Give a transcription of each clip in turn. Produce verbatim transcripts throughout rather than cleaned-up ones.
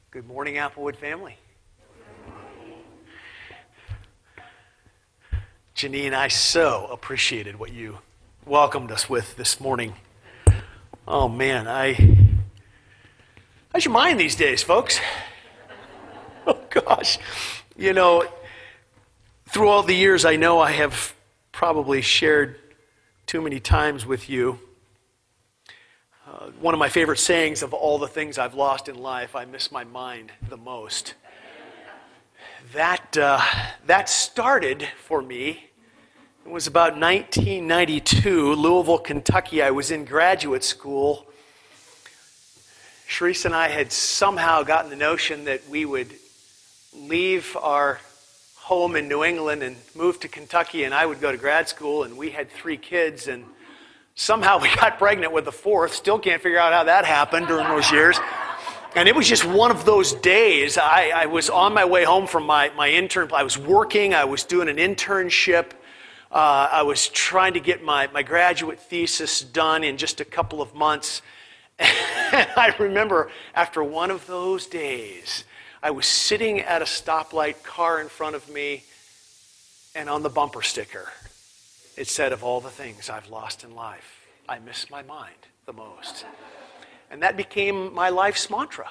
Good morning, Applewood family. Janine, I so appreciated what you welcomed us with this morning. Oh man, I how's your mind these days, folks? Oh gosh. You know, through all the years, I know I have probably shared too many times with you. Uh, one of my favorite sayings of all the things I've lost in life, I miss my mind the most. That uh, that started for me. It was about nineteen ninety-two, Louisville, Kentucky. I was in graduate school. Sharice and I had somehow gotten the notion that we would leave our home in New England and move to Kentucky, and I would go to grad school, and we had three kids, and somehow we got pregnant with the fourth. Still can't figure out how that happened during those years. And it was just one of those days. I, I was on my way home from my, my intern. I was working. I was doing an internship. Uh, I was trying to get my, my graduate thesis done in just a couple of months. And I remember after one of those days, I was sitting at a stoplight, car in front of me, and on the bumper sticker, it said, of all the things I've lost in life, I miss my mind the most. And that became my life's mantra.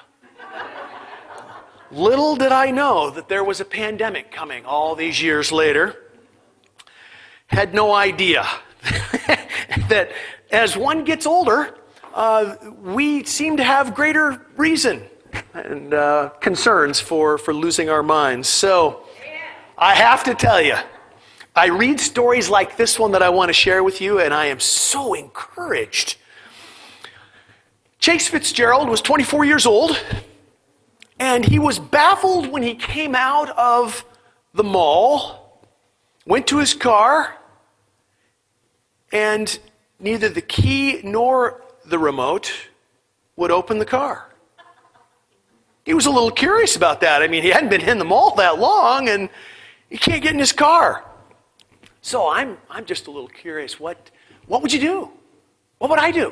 Little did I know that there was a pandemic coming all these years later. Had no idea that as one gets older, uh, we seem to have greater reason and uh, concerns for, for losing our minds. So I have to tell you, I read stories like this one that I want to share with you, and I am so encouraged. Chase Fitzgerald was twenty-four years old, and he was baffled when he came out of the mall, went to his car, and neither the key nor the remote would open the car. He was a little curious about that. I mean, he hadn't been in the mall that long, and he can't get in his car. So I'm I'm just a little curious. What what would you do? What would I do?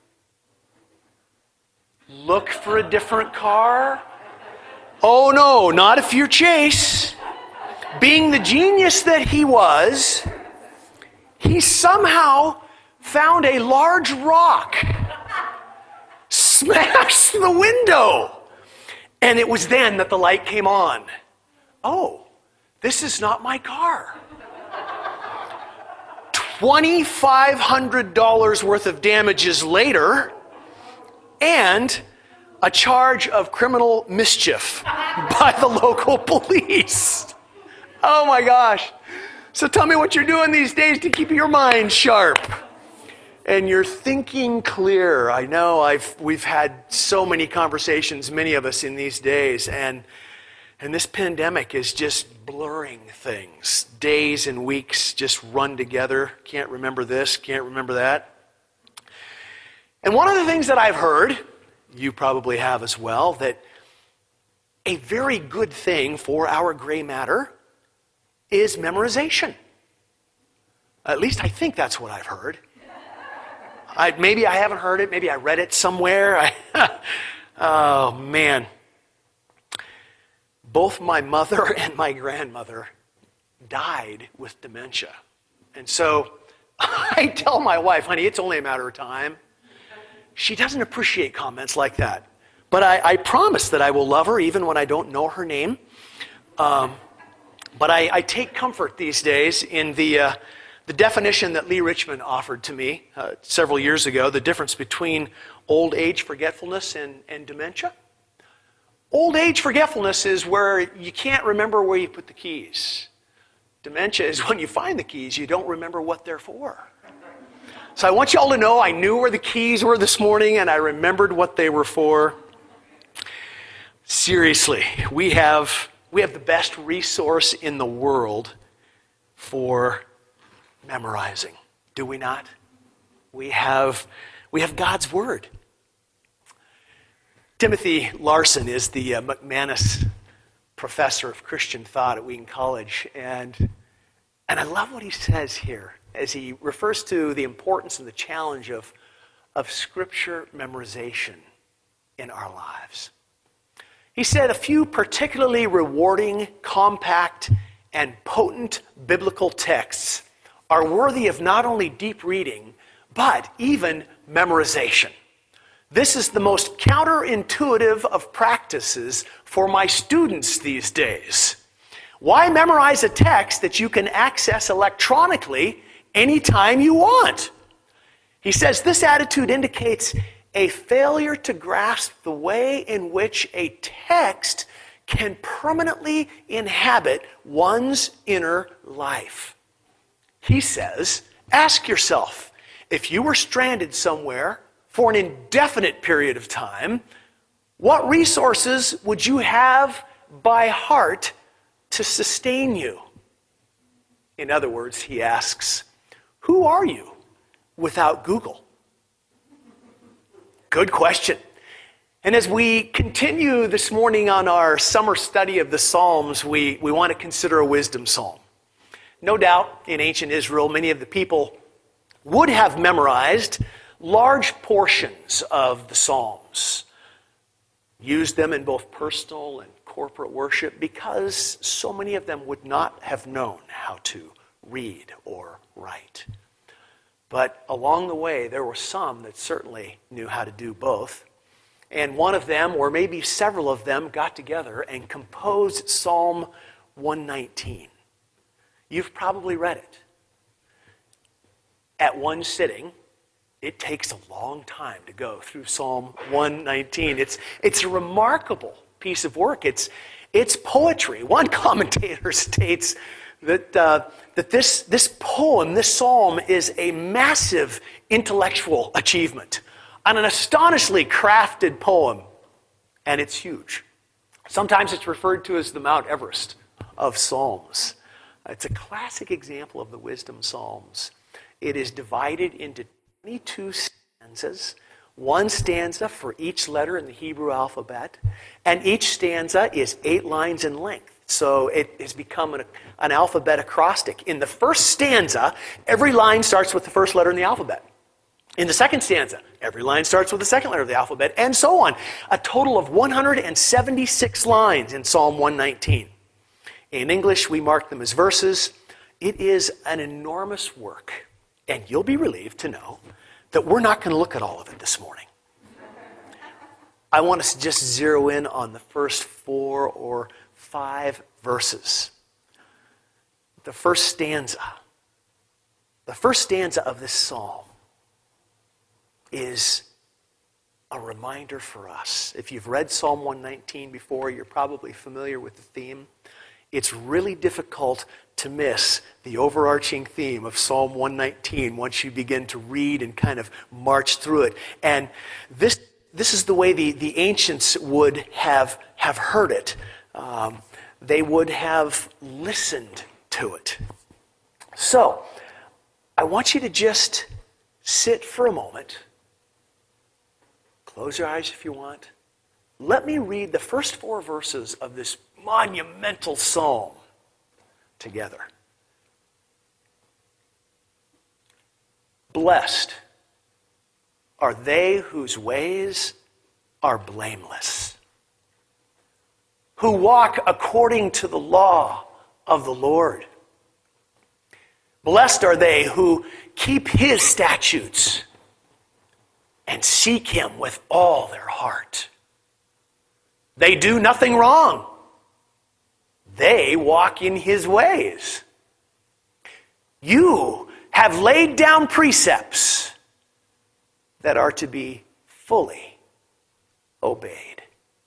Look for a different car? Oh no, not if you're Chase. Being the genius that he was, he somehow found a large rock, smashed the window, and it was then that the light came on. Oh, this is not my car. twenty-five hundred dollars worth of damages later, and a charge of criminal mischief by the local police. Oh my gosh. So tell me what you're doing these days to keep your mind sharp and your thinking clear. I know I've we've had so many conversations, many of us in these days, and And this pandemic is just blurring things. Days and weeks just run together. Can't remember this, can't remember that. And one of the things that I've heard, you probably have as well, that a very good thing for our gray matter is memorization. At least I think that's what I've heard. I, maybe I haven't heard it, maybe I read it somewhere. I, oh man. Both my mother and my grandmother died with dementia. And so I tell my wife, honey, it's only a matter of time. She doesn't appreciate comments like that. But I, I promise that I will love her even when I don't know her name. Um, but I, I take comfort these days in the, uh, the definition that Lee Richmond offered to me uh, several years ago, the difference between old age forgetfulness and, and dementia. Old age forgetfulness is where you can't remember where you put the keys. Dementia is when you find the keys, you don't remember what they're for. So I want you all to know I knew where the keys were this morning and I remembered what they were for. Seriously, we have we have the best resource in the world for memorizing, do we not? We have we have God's Word. Timothy Larson is the uh, McManus professor of Christian thought at Wheaton College, and and I love what he says here as he refers to the importance and the challenge of, of Scripture memorization in our lives. He said a few particularly rewarding, compact, and potent biblical texts are worthy of not only deep reading, but even memorization. This is the most counterintuitive of practices for my students these days. Why memorize a text that you can access electronically anytime you want? He says this attitude indicates a failure to grasp the way in which a text can permanently inhabit one's inner life. He says, ask yourself, if you were stranded somewhere for an indefinite period of time, what resources would you have by heart to sustain you? In other words, he asks, who are you without Google? Good question. And as we continue this morning on our summer study of the Psalms, we, we want to consider a wisdom psalm. No doubt, in ancient Israel, many of the people would have memorized large portions of the Psalms, used them in both personal and corporate worship because so many of them would not have known how to read or write. But along the way, there were some that certainly knew how to do both. And one of them, or maybe several of them, got together and composed Psalm one nineteen. You've probably read it. At one sitting, it takes a long time to go through Psalm one nineteen. It's, it's a remarkable piece of work. It's, it's poetry. One commentator states that, uh, that this, this poem, this psalm, is a massive intellectual achievement, and an astonishingly crafted poem, and it's huge. Sometimes it's referred to as the Mount Everest of Psalms. It's a classic example of the wisdom psalms. It is divided into twenty-two stanzas, one stanza for each letter in the Hebrew alphabet, and each stanza is eight lines in length. So it has become an, an alphabet acrostic. In the first stanza, every line starts with the first letter in the alphabet. In the second stanza, every line starts with the second letter of the alphabet, and so on. A total of one hundred seventy-six lines in Psalm one nineteen. In English, we mark them as verses. It is an enormous work, and you'll be relieved to know that we're not going to look at all of it this morning. I want us to just zero in on the first four or five verses. The first stanza. The first stanza of this psalm is a reminder for us. If you've read Psalm one nineteen before, you're probably familiar with the theme. It's really difficult to miss the overarching theme of Psalm one nineteen once you begin to read and kind of march through it. And this this is the way the, the ancients would have, have heard it. Um, they would have listened to it. So, I want you to just sit for a moment. Close your eyes if you want. Let me read the first four verses of this monumental psalm together. Blessed are they whose ways are blameless, who walk according to the law of the Lord. Blessed are they who keep his statutes and seek him with all their heart. They do nothing wrong. They walk in his ways. You have laid down precepts that are to be fully obeyed.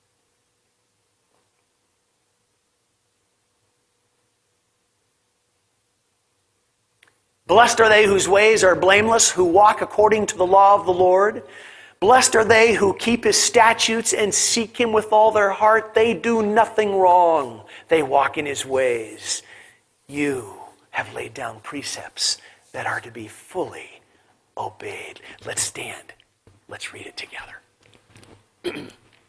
Blessed are they whose ways are blameless, who walk according to the law of the Lord. Blessed are they who keep his statutes and seek him with all their heart. They do nothing wrong. They walk in his ways. You have laid down precepts that are to be fully obeyed. Let's stand. Let's read it together.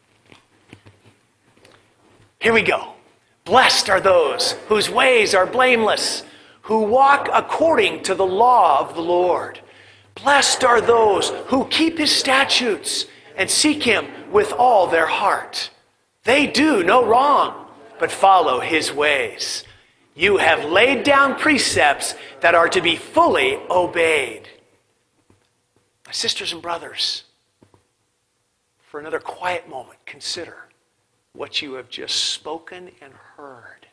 Here we go. Blessed are those whose ways are blameless, who walk according to the law of the Lord. Blessed are those who keep his statutes and seek him with all their heart. They do no wrong, but follow his ways. You have laid down precepts that are to be fully obeyed. My sisters and brothers, for another quiet moment, consider what you have just spoken and heard.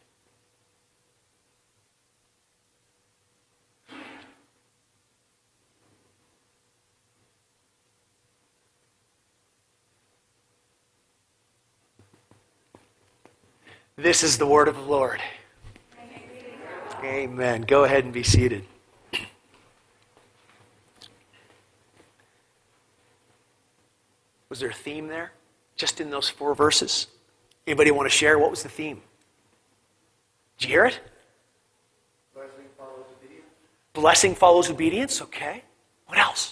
This is the word of the Lord. Amen. Go ahead and be seated. Was there a theme there? Just in those four verses? Anybody want to share? What was the theme? Did you hear it? Blessing follows obedience. Blessing follows obedience. Okay. What else?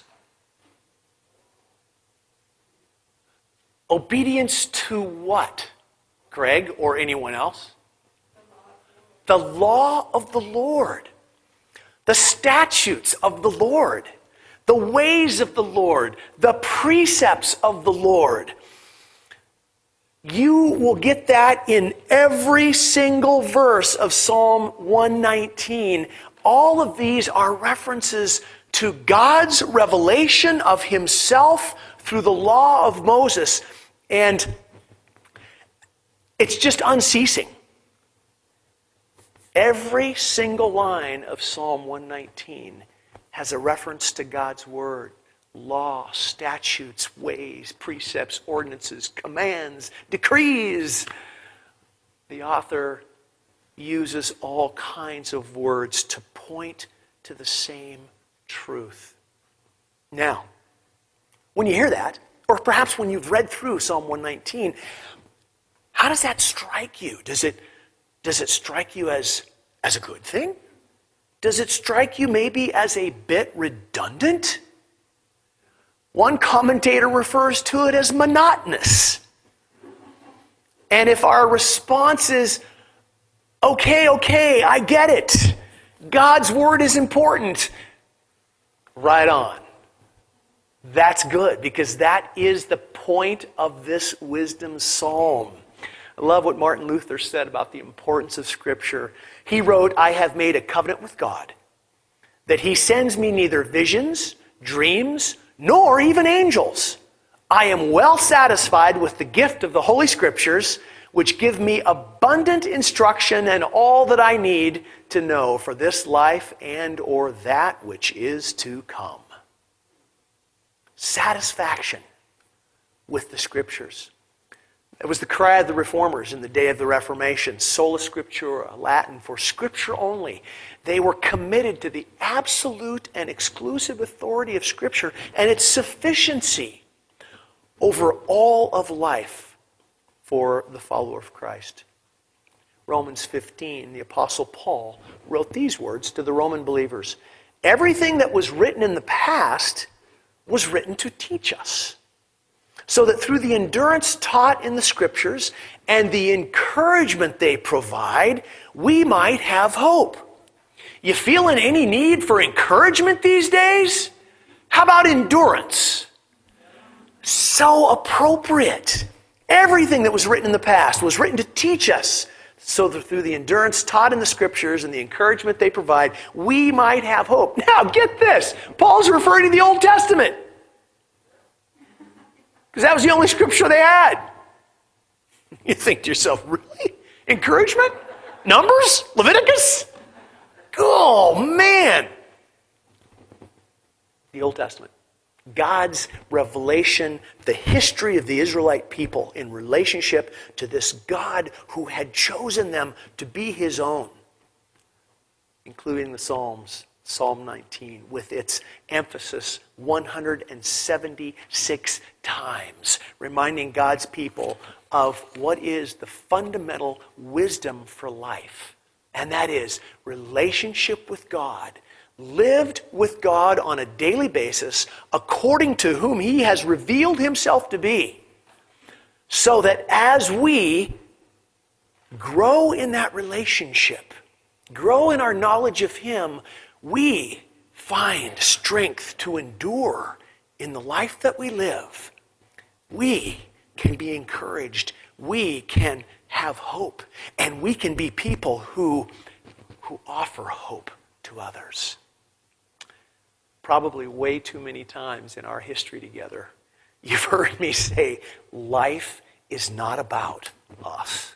Obedience to what? Greg or anyone else? The law of the Lord. The statutes of the Lord. The ways of the Lord. The precepts of the Lord. You will get that in every single verse of Psalm one nineteen. All of these are references to God's revelation of himself through the law of Moses. And it's just unceasing. Every single line of Psalm one nineteen has a reference to God's word. Law, statutes, ways, precepts, ordinances, commands, decrees. The author uses all kinds of words to point to the same truth. Now, when you hear that, or perhaps when you've read through Psalm one nineteen, how does that strike you? Does it, does it strike you as, as a good thing? Does it strike you maybe as a bit redundant? One commentator refers to it as monotonous. And if our response is, okay, okay, I get it. God's word is important. Right on. That's good, because that is the point of this wisdom psalm. I love what Martin Luther said about the importance of Scripture. He wrote, I have made a covenant with God, that he sends me neither visions, dreams, nor even angels. I am well satisfied with the gift of the Holy Scriptures, which give me abundant instruction and all that I need to know for this life and or that which is to come. Satisfaction with the Scriptures. It was the cry of the Reformers in the day of the Reformation, sola scriptura, Latin for Scripture only. They were committed to the absolute and exclusive authority of Scripture and its sufficiency over all of life for the follower of Christ. Romans fifteen, the Apostle Paul wrote these words to the Roman believers. Everything that was written in the past was written to teach us, so that through the endurance taught in the Scriptures and the encouragement they provide, we might have hope. You feeling any need for encouragement these days? How about endurance? So appropriate. Everything that was written in the past was written to teach us, so that through the endurance taught in the Scriptures and the encouragement they provide, we might have hope. Now, get this. Paul's referring to the Old Testament, because that was the only Scripture they had. You think to yourself, really? Encouragement? Numbers? Leviticus? Oh, man. The Old Testament. God's revelation, the history of the Israelite people in relationship to this God who had chosen them to be his own, including the Psalms, Psalm nineteen, with its emphasis one hundred seventy-six times, reminding God's people of what is the fundamental wisdom for life, and that is relationship with God, lived with God on a daily basis according to whom he has revealed himself to be, so that as we grow in that relationship, grow in our knowledge of him, we find strength to endure in the life that we live. We can be encouraged we can have hope, and we can be people who, who offer hope to others. Probably way too many times in our history together, you've heard me say, life is not about us.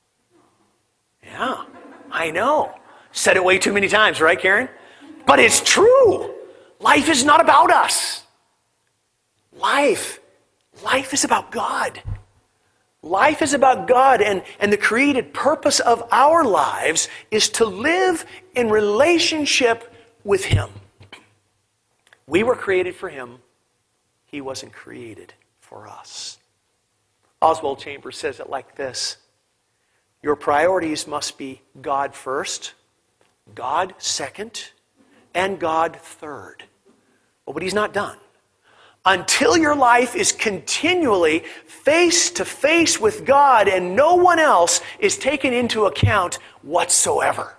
Yeah, I know. Said it way too many times, right, Karen? But it's true. Life is not about us. Life, life is about God. Life is about God, and, and the created purpose of our lives is to live in relationship with Him. We were created for Him. He wasn't created for us. Oswald Chambers says it like this: your priorities must be God first, God second, and God third. But He's not done. Until your life is continually face to face with God and no one else is taken into account whatsoever.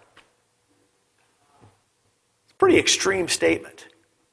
It's a pretty extreme statement.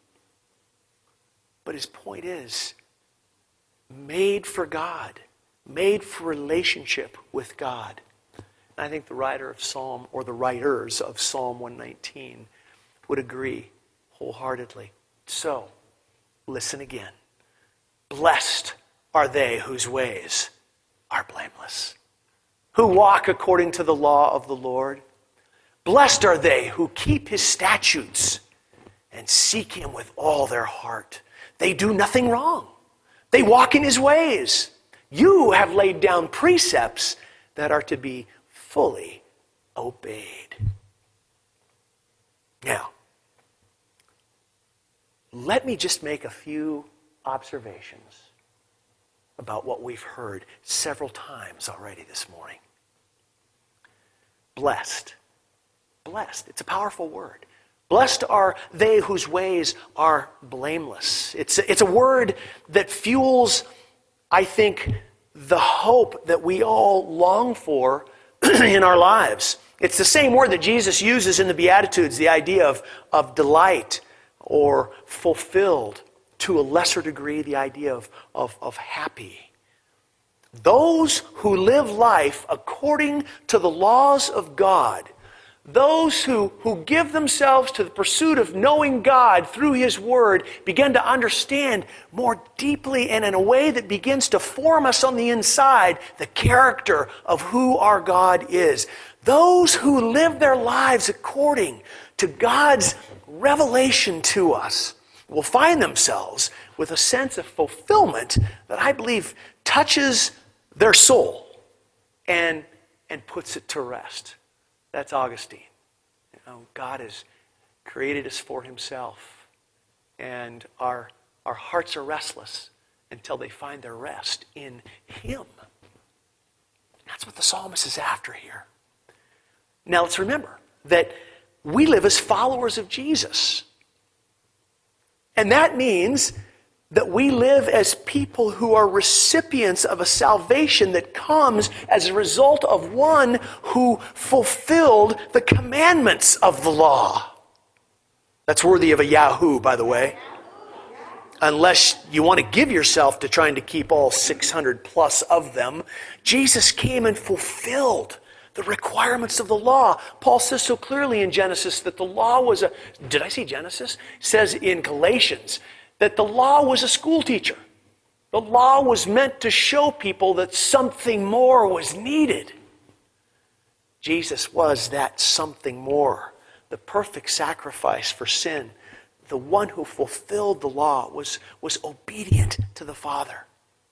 But his point is, made for God, made for relationship with God. And I think the writer of Psalm, or the writers of Psalm one nineteen would agree wholeheartedly. So, listen again. Blessed are they whose ways are blameless, who walk according to the law of the Lord. Blessed are they who keep His statutes and seek Him with all their heart. They do nothing wrong. They walk in His ways. You have laid down precepts that are to be fully obeyed. Now, let me just make a few observations about what we've heard several times already this morning. Blessed. Blessed. It's a powerful word. Blessed are they whose ways are blameless. It's a, it's a word that fuels, I think, the hope that we all long for in our lives. It's the same word that Jesus uses in the Beatitudes, the idea of, of delight or fulfilled. To a lesser degree, the idea of, of, of happy. Those who live life according to the laws of God, those who, who give themselves to the pursuit of knowing God through His Word, begin to understand more deeply and in a way that begins to form us on the inside the character of who our God is. Those who live their lives according to God's revelation to us will find themselves with a sense of fulfillment that I believe touches their soul and, and puts it to rest. That's Augustine. You know, God has created us for Himself, and our, our hearts are restless until they find their rest in Him. That's what the psalmist is after here. Now let's remember that we live as followers of Jesus. And that means that we live as people who are recipients of a salvation that comes as a result of one who fulfilled the commandments of the law. That's worthy of a Yahoo, by the way. Unless you want to give yourself to trying to keep all six hundred plus of them. Jesus came and fulfilled the requirements of the law. Paul says so clearly in Genesis that the law was a... Did I say Genesis? Says in Galatians that the law was a school teacher. The law was meant to show people that something more was needed. Jesus was that something more. The perfect sacrifice for sin. The one who fulfilled the law was, was obedient to the Father.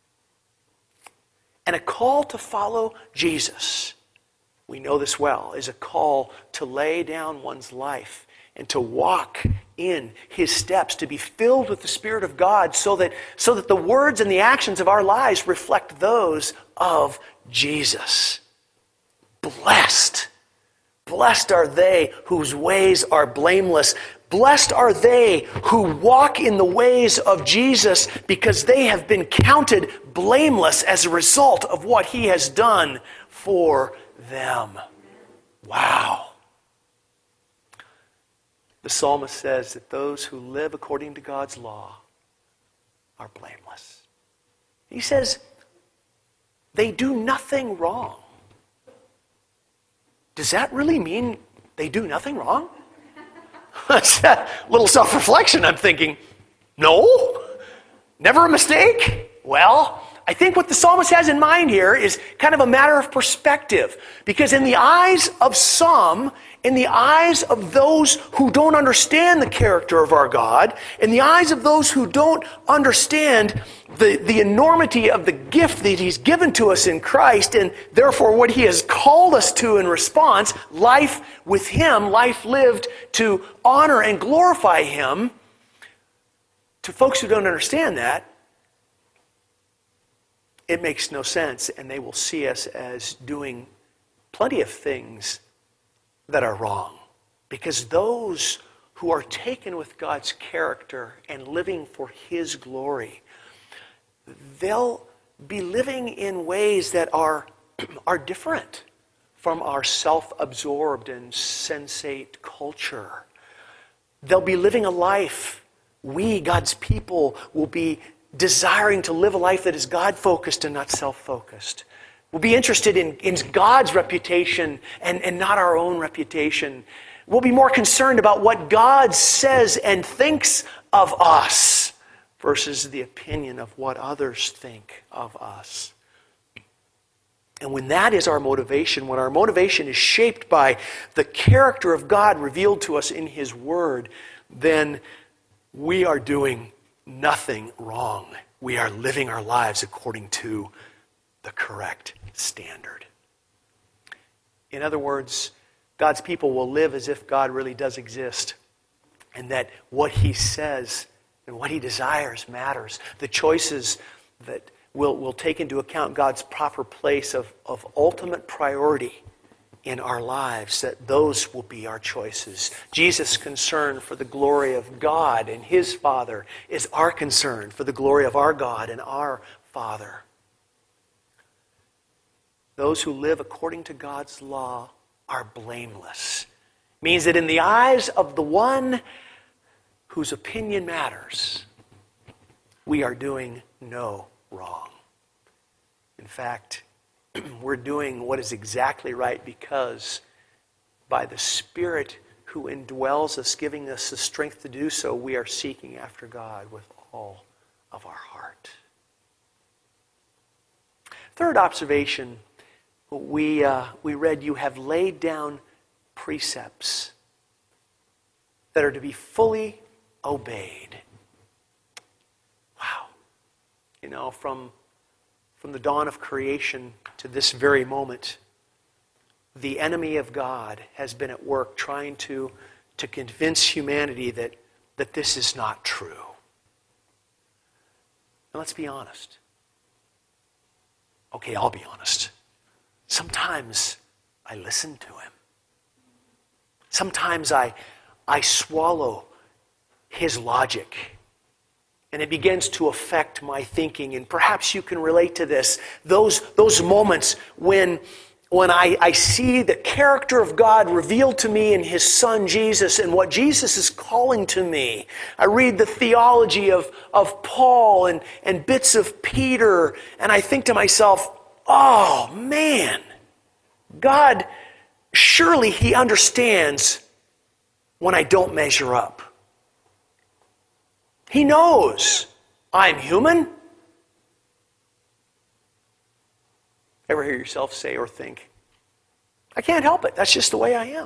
And a call to follow Jesus, we know this well, is a call to lay down one's life and to walk in His steps, to be filled with the Spirit of God so that, so that the words and the actions of our lives reflect those of Jesus. Blessed. Blessed are they whose ways are blameless. Blessed are they who walk in the ways of Jesus because they have been counted blameless as a result of what He has done for them. Wow. The psalmist says that those who live according to God's law are blameless. He says, they do nothing wrong. Does that really mean they do nothing wrong? That's a little self-reflection. I'm thinking, no, never a mistake. Well, I think what the psalmist has in mind here is kind of a matter of perspective. Because in the eyes of some, in the eyes of those who don't understand the character of our God, in the eyes of those who don't understand the, the enormity of the gift that He's given to us in Christ, and therefore what He has called us to in response, life with Him, life lived to honor and glorify Him, to folks who don't understand that, it makes no sense, and they will see us as doing plenty of things that are wrong. Because those who are taken with God's character and living for His glory, they'll be living in ways that are, are different from our self-absorbed and sensate culture. They'll be living a life, we, God's people, will be desiring to live a life that is God-focused and not self-focused. We'll be interested in, in God's reputation and, and not our own reputation. We'll be more concerned about what God says and thinks of us versus the opinion of what others think of us. And when that is our motivation, when our motivation is shaped by the character of God revealed to us in His Word, then we are doing nothing wrong. We are living our lives according to the correct standard. In other words, God's people will live as if God really does exist, and that what He says and what He desires matters. The choices that will will take into account God's proper place of, of ultimate priority in our lives, that those will be our choices. Jesus' concern for the glory of God and His Father is our concern for the glory of our God and our Father. Those who live according to God's law are blameless. Means that in the eyes of the one whose opinion matters, we are doing no wrong. In fact, we're doing what is exactly right because by the Spirit who indwells us, giving us the strength to do so, we are seeking after God with all of our heart. Third observation, we, uh, we read, you have laid down precepts that are to be fully obeyed. Wow. You know, from, from the dawn of creation to this very moment, the enemy of God has been at work trying to, to convince humanity that, that this is not true. Now let's be honest. Okay, I'll be honest. Sometimes I listen to him. Sometimes I, I swallow his logic, and it begins to affect my thinking. And perhaps you can relate to this. Those, those moments when, when I, I see the character of God revealed to me in His Son Jesus and what Jesus is calling to me. I read the theology of, of Paul and, and bits of Peter, and I think to myself, oh man, God, surely He understands when I don't measure up. He knows I'm human. Ever hear yourself say or think, I can't help it, that's just the way I am?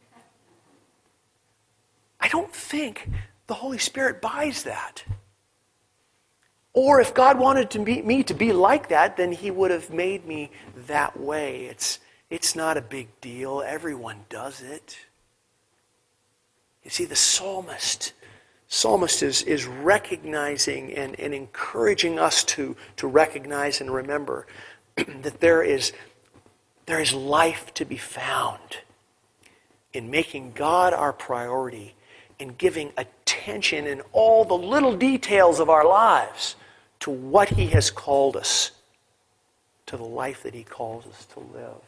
I don't think the Holy Spirit buys that. Or if God wanted to be, me to be like that, then He would have made me that way. It's, it's not a big deal. Everyone does it. You see, the psalmist, psalmist is, is recognizing and, and encouraging us to, to recognize and remember that there is, there is life to be found in making God our priority, in giving attention in all the little details of our lives to what He has called us, to the life that He calls us to live.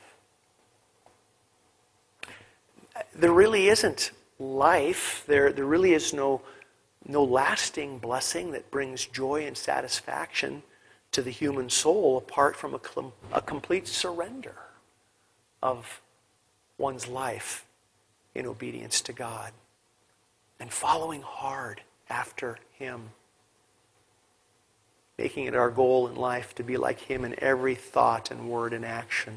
There really isn't life, there, there really is no, no lasting blessing that brings joy and satisfaction to the human soul apart from a, com- a complete surrender of one's life in obedience to God and following hard after Him. Making it our goal in life to be like Him in every thought and word and action.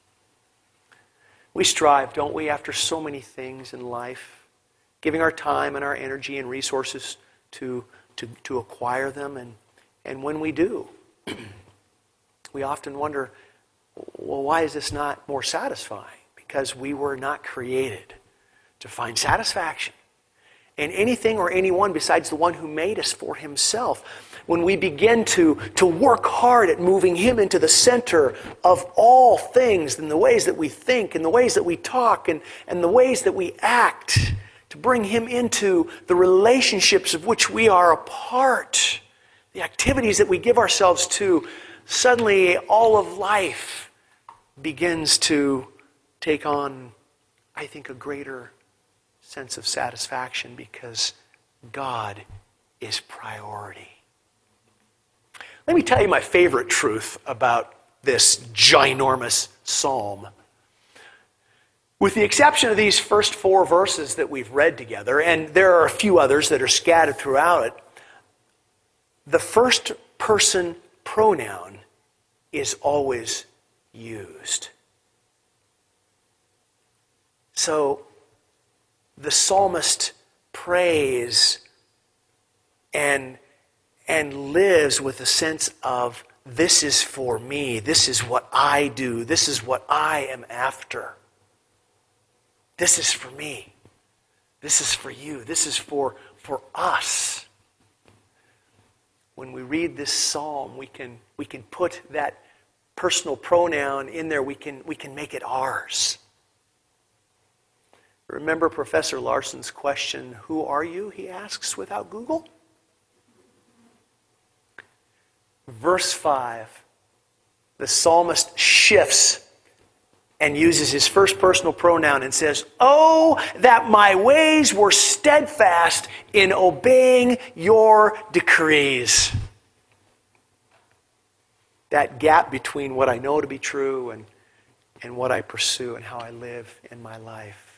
We strive, don't we, after so many things in life, giving our time and our energy and resources to, to, to acquire them. And, and when we do, we often wonder, well, why is this not more satisfying? Because we were not created to find satisfaction in anything or anyone besides the one who made us for Himself. When we begin to, to work hard at moving Him into the center of all things, in the ways that we think, and the ways that we talk, and, and the ways that we act, to bring Him into the relationships of which we are a part, the activities that we give ourselves to, suddenly all of life begins to take on, I think, a greater sense of satisfaction because God is priority. Let me tell you my favorite truth about this ginormous psalm. With the exception of these first four verses that we've read together, and there are a few others that are scattered throughout it, the first person pronoun is always used. So the psalmist prays and and lives with a sense of, this is for me, this is what I do, this is what I am after. This is for me. This is for you. This is for, for us. When we read this psalm, we can, we can put that personal pronoun in there. We can, we can make it ours. Remember Professor Larson's question, who are you, he asks without Google? Verse five, the psalmist shifts and uses his first personal pronoun and says, oh, that my ways were steadfast in obeying your decrees. That gap between what I know to be true and, and what I pursue and how I live in my life.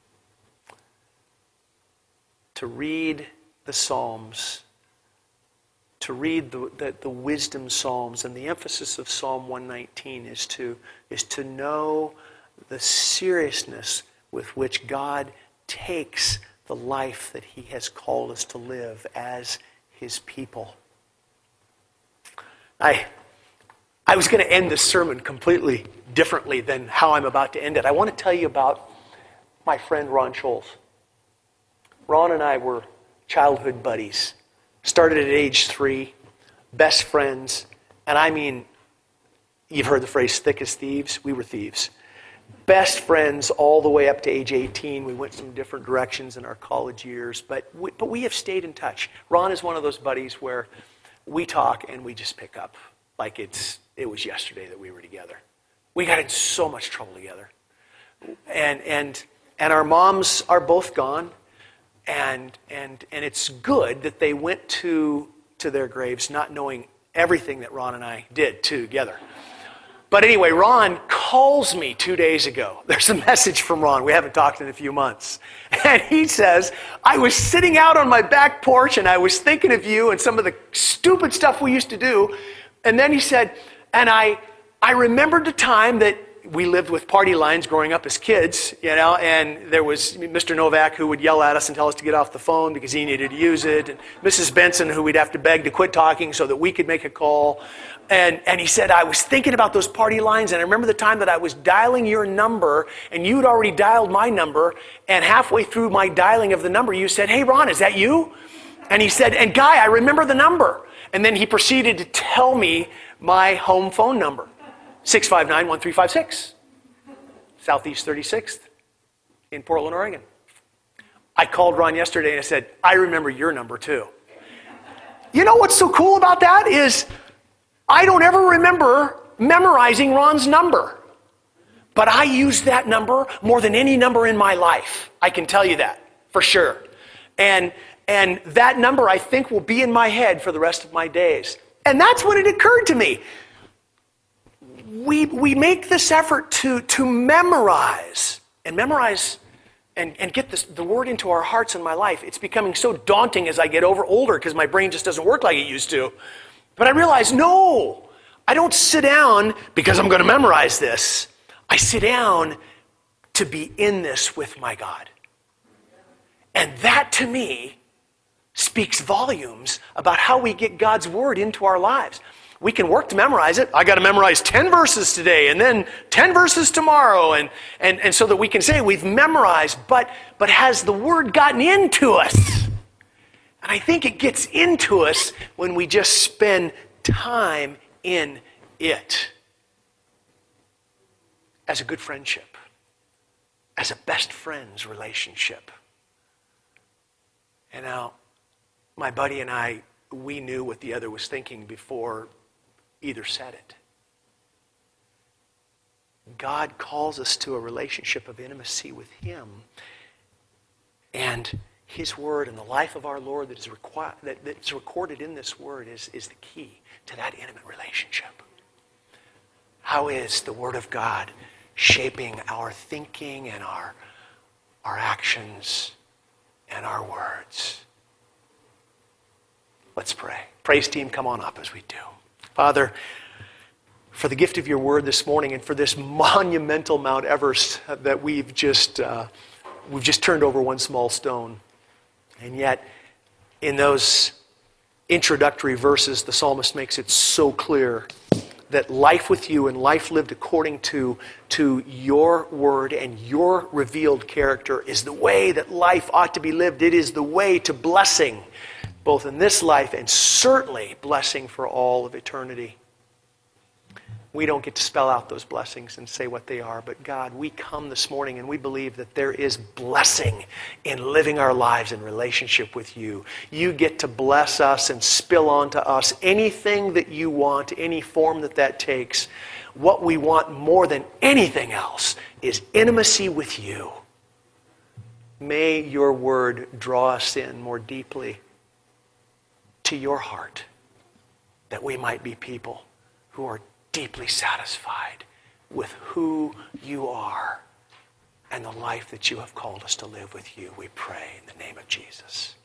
To read the Psalms, to read the, the, the wisdom Psalms, and the emphasis of Psalm one nineteen is to, is to know the seriousness with which God takes the life that He has called us to live as His people. I, I was going to end this sermon completely differently than how I'm about to end it. I want to tell you about my friend Ron Scholes. Ron and I were childhood buddies. Started at age three, best friends, and I mean, you've heard the phrase thick as thieves. We were thieves. Best friends all the way up to age eighteen. We went some different directions in our college years, but we, but we have stayed in touch. Ron is one of those buddies where we talk and we just pick up like it's it was yesterday that we were together. We got in so much trouble together, and and and our moms are both gone. And and and it's good that they went to to their graves not knowing everything that Ron and I did together. But anyway, Ron calls me two days ago. There's a message from Ron. We haven't talked in a few months. And he says, I was sitting out on my back porch and I was thinking of you and some of the stupid stuff we used to do. And then he said, and I I remembered the time that we lived with party lines growing up as kids, you know, and there was Mister Novak who would yell at us and tell us to get off the phone because he needed to use it, and Missus Benson who we'd have to beg to quit talking so that we could make a call. And, and he said, I was thinking about those party lines, and I remember the time that I was dialing your number, and you'd already dialed my number, and halfway through my dialing of the number, you said, hey, Ron, is that you? And he said, and Guy, I remember the number. And then he proceeded to tell me my home phone number. six five nine, one three five six, Southeast thirty-sixth in Portland, Oregon. I called Ron yesterday and I said, I remember your number too. You know what's so cool about that is I don't ever remember memorizing Ron's number. But I used that number more than any number in my life. I can tell you that for sure. And, and that number I think will be in my head for the rest of my days. And that's when it occurred to me. We, we make this effort to, to memorize and memorize and, and get this, the word into our hearts and my life. It's becoming so daunting as I get over older because my brain just doesn't work like it used to. But I realize, no, I don't sit down because I'm going to memorize this. I sit down to be in this with my God. And that, to me, speaks volumes about how we get God's word into our lives. We can work to memorize it. I got to memorize ten verses today and then ten verses tomorrow. And, and, and so that we can say we've memorized, but, but has the word gotten into us? And I think it gets into us when we just spend time in it. As a good friendship. As a best friends relationship. And now, my buddy and I, we knew what the other was thinking before either said it. God calls us to a relationship of intimacy with Him. And His Word and the life of our Lord that is requ- that, that's recorded in this Word is, is the key to that intimate relationship. How is the Word of God shaping our thinking and our, our actions and our words? Let's pray. Praise team, come on up as we do. Father, for the gift of your word this morning and for this monumental Mount Everest that we've just uh, we've just turned over one small stone. And yet, in those introductory verses, the psalmist makes it so clear that life with you and life lived according to, to your word and your revealed character is the way that life ought to be lived. It is the way to blessing, both in this life and certainly blessing for all of eternity. We don't get to spell out those blessings and say what they are, but God, we come this morning and we believe that there is blessing in living our lives in relationship with you. You get to bless us and spill onto us anything that you want, any form that that takes. What we want more than anything else is intimacy with you. May your word draw us in more deeply to your heart, that we might be people who are deeply satisfied with who you are and the life that you have called us to live with you, we pray in the name of Jesus.